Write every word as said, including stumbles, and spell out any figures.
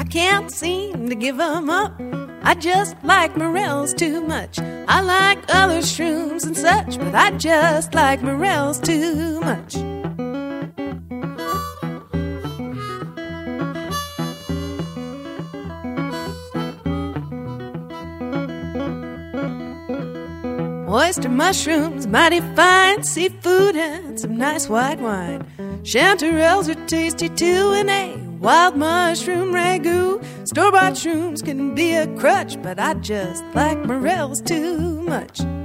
can't seem to give 'em up. I just like morels too much. I like other shrooms and such, but I just like morels too much. Oyster mushrooms, mighty fine seafood, and some nice white wine. Chanterelles are tasty too, and a wild mushroom ragu. Store-bought shrooms can be a crutch, but I just like morels too much.